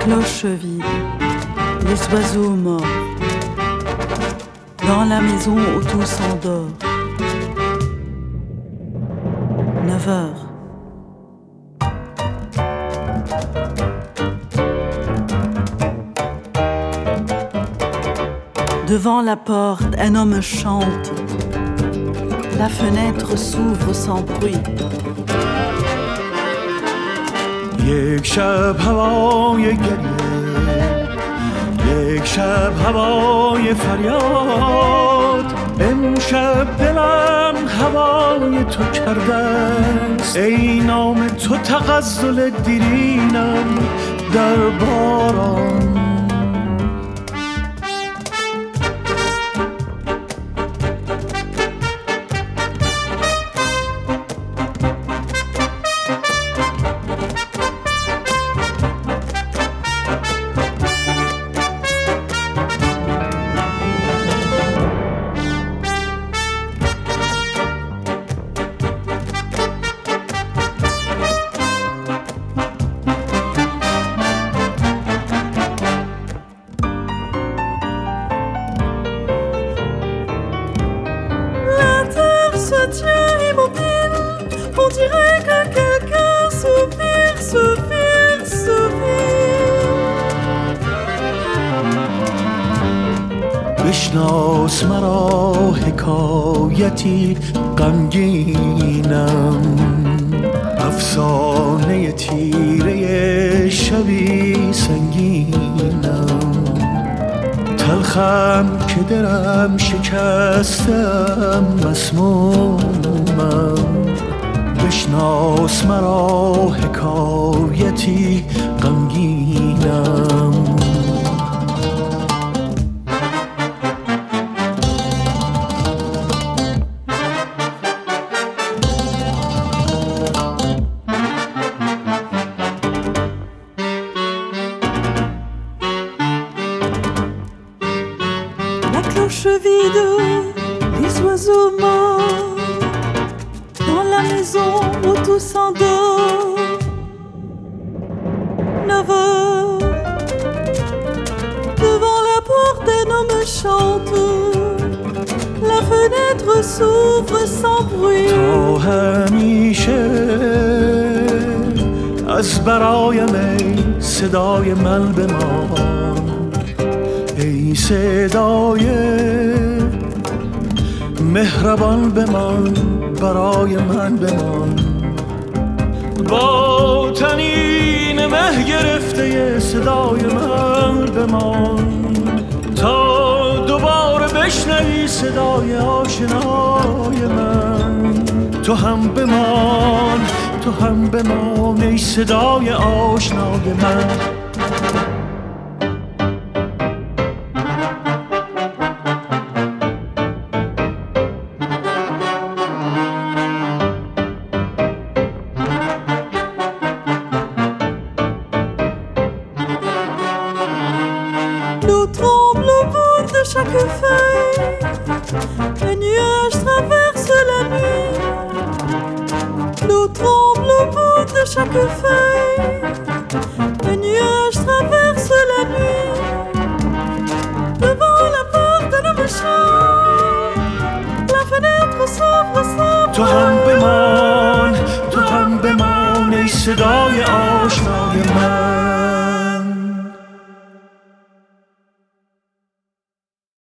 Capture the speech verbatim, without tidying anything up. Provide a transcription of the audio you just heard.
cloche vide, les oiseaux morts. Dans la maison où tout s'endort. Neuf heures. Devant la porte, un homme chante. La fenêtre s'ouvre sans bruit. یک شب هوای گریه، یک شب هوای فریاد، امشب دلم هوای تو کرده است، ای نام تو تغزل دیرینم در باران. بشناس مرا حکایتی غمگینم، افسانه تیره شبی سنگینم، تلخم که درم شکستم مسمومم. بشناس مرا حکایتی غمگینم. Cloche vide, les oiseaux morts. Dans la maison où tout s'endort. Neuf heures. Devant la porte un homme chante. La fenêtre s'ouvre sans bruit. تا همیشه از برایم ای صدای من بمان، ای صدای مهربان بمان، برای من بمان. با طنین مه گرفته صدای من بمان، تا دوباره بشنوی صدای آشنای من. تو هم بمان، تو هم بمان، ای صدای آشنای من. Nous tremble au bout de chaque feuille, les nuages traversent la nuit. Nous tremble au bout de chaque feuille, les nuages traversent la nuit. Devant la porte d'un homme chante, la fenêtre s'ouvre sans bruit. تو هم بمان، تو هم بمان، ای صدای آشنای من.